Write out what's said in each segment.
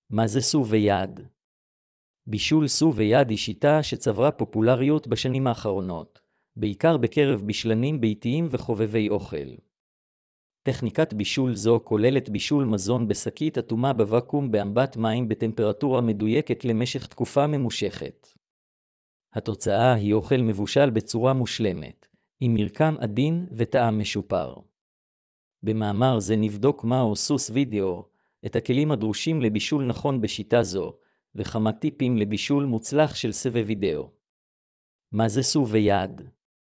מה זה סוב ויד? בישול סוב ויד היא שיטה שצברה פופולריות בשנים האחרונות, בעיקר בקרב בשלנים ביתיים וחובבי אוכל. טכניקת בישול זו כוללת בישול מזון בשקית אטומה בוואקום באמבט מים בטמפרטורה מדויקת למשך תקופה ממושכת. התוצאה היא אוכל מבושל בצורה מושלמת, עם מרקם עדין וטעם משופר. במאמר זה נבדוק מהו סוס וידאו, את הכלים הדרושים לבישול נכון בשיטה זו, וכמה טיפים לבישול מוצלח של סבב וידאו. מה זה סוב ויד?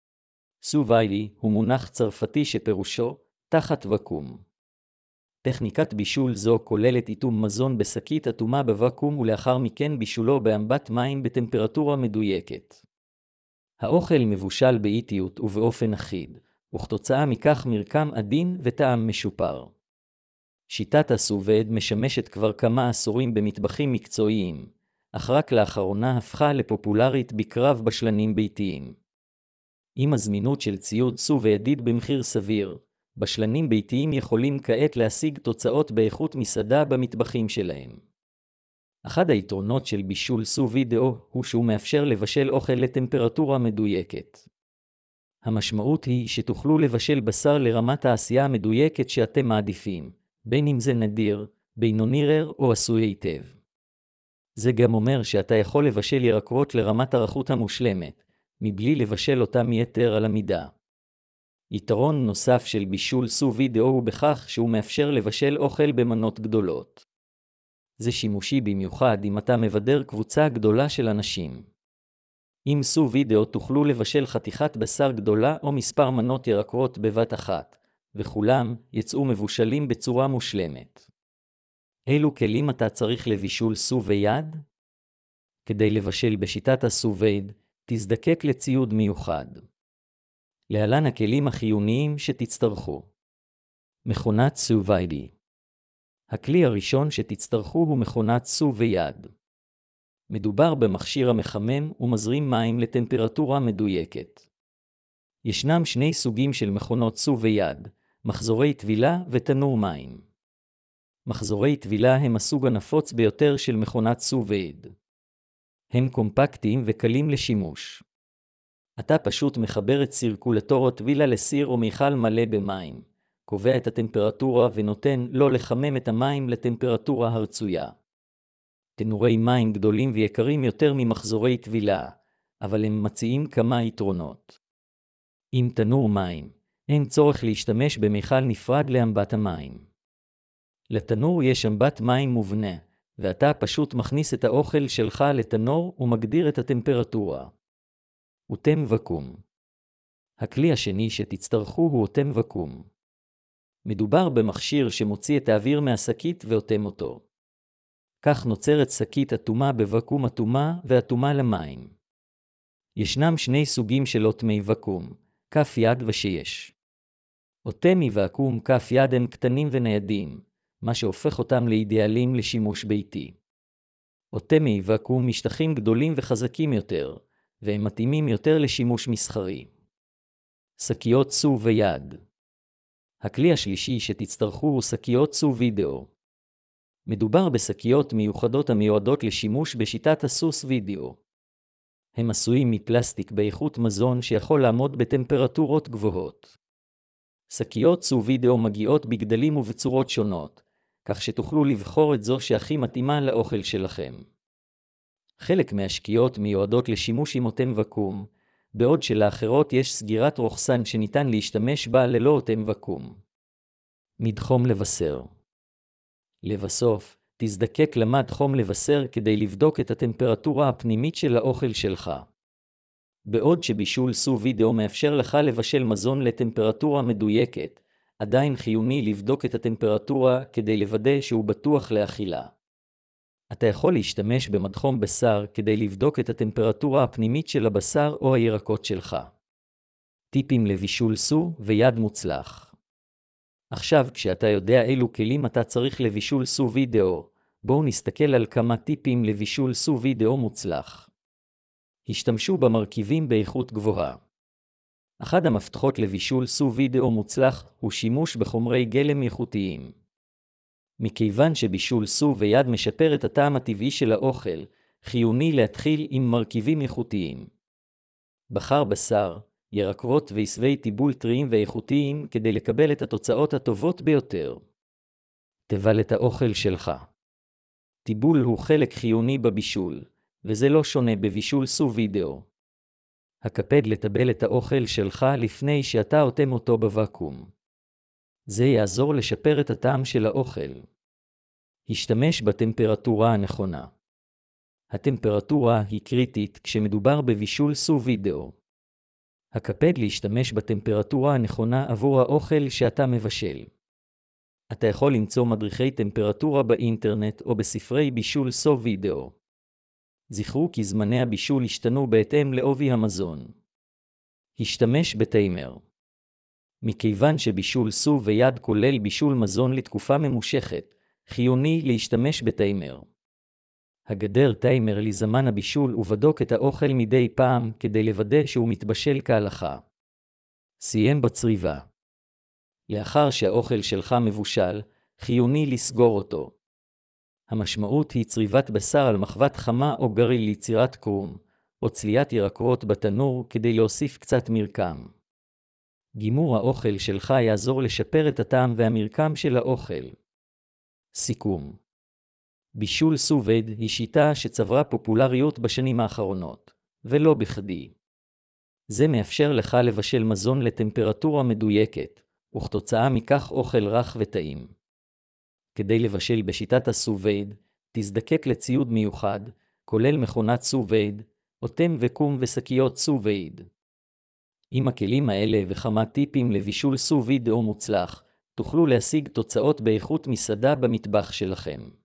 סוב וייד הוא מונח צרפתי שפירושו תחת וקום. טכניקת בישול זו כוללת איטום מזון בשקית אטומה בוואקום ולאחר מכן בישולו באמבט מים בטמפרטורה מדויקת. האוכל מבושל באיטיות ובאופן אחיד, וכתוצאה מכך מרקם עדין וטעם משופר. שיטת הסובד משמשת כבר כמה עשורים במטבחים מקצועיים, אך רק לאחרונה הפכה לפופולרית בקרב בשלנים ביתיים. עם הזמינות של ציוד סוב וידיד במחיר סביר, בשלנים ביתיים יכולים כעת להשיג תוצאות באיכות מסעדה במטבחים שלהם. אחד היתרונות של בישול סוב וידאו הוא שהוא מאפשר לבשל אוכל לטמפרטורה מדויקת. המשמעות היא שתוכלו לבשל בשר לרמת העשייה המדויקת שאתם מעדיפים, בין אם זה נדיר, בינוני רר או עשוי היטב. זה גם אומר שאתה יכול לבשל ירקות לרמת הרכות המושלמת, מבלי לבשל אותם יתר על המידה. יתרון נוסף של בישול סוב וידאו הוא בכך שהוא מאפשר לבשל אוכל במנות גדולות. זה שימושי במיוחד אם אתה מבדר קבוצה גדולה של אנשים. עם סוב וידאו תוכלו לבשל חתיכת בשר גדולה או מספר מנות ירקות בבת אחת, וכולם יצאו מבושלים בצורה מושלמת. אילו כלים אתה צריך לבישול סוב ויד? כדי לבשל בשיטת הסובד, תזדקק לציוד מיוחד. להלן הכלים החיוניים שתצטרכו. מכונת סוב וייד. הכלי הראשון שתצטרכו הוא מכונת סוב ויד. מדובר במכשיר המחמם ומזרים מים לטמפרטורה מדויקת. ישנם שני סוגים של מכונות סוב ויד, מחזורי טבילה ותנור מים. מחזורי טבילה הם הסוג הנפוץ ביותר של מכונת סוב וייד. הם קומפקטיים וקלים לשימוש. אתה פשוט מחבר את סירקולטור הטבילה לסיר או מיכל מלא במים, קובע את הטמפרטורה ונותן לו לחמם את המים לטמפרטורה הרצויה. תנורי מים גדולים ויקרים יותר ממחזורי טבילה, אבל הם מציעים כמה יתרונות. עם תנור מים, אין צורך להשתמש במיכל נפרד לאמבט המים. לתנור יש אמבט מים מובנה, ואתה פשוט מכניס את האוכל שלך לתנור ומגדיר את הטמפרטורה. אוטם וקום. הכלי השני שתצטרכו הוא אוטם וקום. מדובר במכשיר שמוציא את האוויר מהשקית ואוטם אותו. כך נוצרת שקית אטומה בוואקום אטומה ואטומה למים. ישנם שני סוגים של אוטמי וואקום, כף יד ושיש. אוטמי וואקום כף יד הם קטנים וניידים, מה שהופך אותם לאידיאליים לשימוש ביתי. אוטמי וואקום משטחים גדולים וחזקים יותר, והם מתאימים יותר לשימוש מסחרי. שקיות סוב ויד. הכלי השלישי שתצטרכו הוא שקיות סוב וידאו. מדובר בשקיות מיוחדות המיועדות לשימוש בשיטת הסוס וידאו. הם עשויים מפלסטיק באיכות מזון שיכול לעמוד בטמפרטורות גבוהות. שקיות סוב וידאו מגיעות בגדלים ובצורות שונות, כך שתוכלו לבחור את זו שהכי מתאימה לאוכל שלכם. חלק מהשקיות מיועדות לשימוש עם אוטם וקום, בעוד שלאחרות יש סגירת רוחסן שניתן להשתמש בה ללא אוטם וקום. מדחום לבשר. לבסוף, תזדקק למד חום לבשר כדי לבדוק את הטמפרטורה הפנימית של האוכל שלך. בעוד שבישול סוב וידאו מאפשר לך לבשל מזון לטמפרטורה מדויקת, עדיין חיוני לבדוק את הטמפרטורה כדי לוודא שהוא בטוח לאכילה. אתה יכול להשתמש במדחום בשר כדי לבדוק את הטמפרטורה הפנימית של הבשר או הירקות שלך. טיפים לבישול סוב ויד מוצלח. עכשיו, כשאתה יודע אילו כלים אתה צריך לבישול סוב וידאו, בואו נסתכל על כמה טיפים לבישול סוב וידאו מוצלח. השתמשו במרכיבים באיכות גבוהה. אחד המפתחות לבישול סוב וידאו מוצלח הוא שימוש בחומרי גלם איכותיים. מכיוון שבישול סו ויד משפר את הטעם הטבעי של האוכל, חיוני להתחיל עם מרכיבים איכותיים. בחר בשר, ירקות ועשבי טיבול טריים ואיכותיים כדי לקבל את התוצאות הטובות ביותר. תבל את האוכל שלך. טיבול הוא חלק חיוני בבישול, וזה לא שונה בבישול סו וידאו. הקפד לטבל את האוכל שלך לפני שאתה אוטם אותו בוואקום. זה יעזור לשפר את הטעם של האוכל. השתמש בטמפרטורה הנכונה. הטמפרטורה היא קריטית כשמדובר בבישול סו וידאו. הקפד להשתמש בטמפרטורה הנכונה עבור האוכל שאתה מבשל. אתה יכול למצוא מדריכי טמפרטורה באינטרנט או בספרי בישול סו וידאו. זכרו כי זמני הבישול השתנו בהתאם לעובי המזון. השתמש בטיימר. מכיוון שבישול סו ויד כולל בישול מזון לתקופה ממושכת, חיוני להשתמש בטיימר. הגדר טיימר לזמן הבישול ובדוק את האוכל מדי פעם כדי לוודא שהוא מתבשל כהלכה. סיים בצריבה. לאחר שהאוכל שלך מבושל, חיוני לסגור אותו. המשמעות היא צריבת בשר על מחבת חמה או גריל ליצירת קרום, או צליית ירקות בתנור כדי להוסיף קצת מרקם. גימור האוכל שלך יעזור לשפר את הטעם והמרקם של האוכל. סיכום. בישול סו וייד היא שיטה שצברה פופולריות בשנים האחרונות, ולא בכדי. זה מאפשר לך לבשל מזון לטמפרטורה מדויקת, וכתוצאה מכך אוכל רך וטעים. כדי לבשל בשיטת הסו וייד, תזדקק לציוד מיוחד, כולל מכונת סו וייד, אוטם וקום ושקיות סו וייד. עם הכלים האלה וכמה טיפים לבישול סו וידאו מוצלח, תוכלו להשיג תוצאות באיכות מסעדה במטבח שלכם.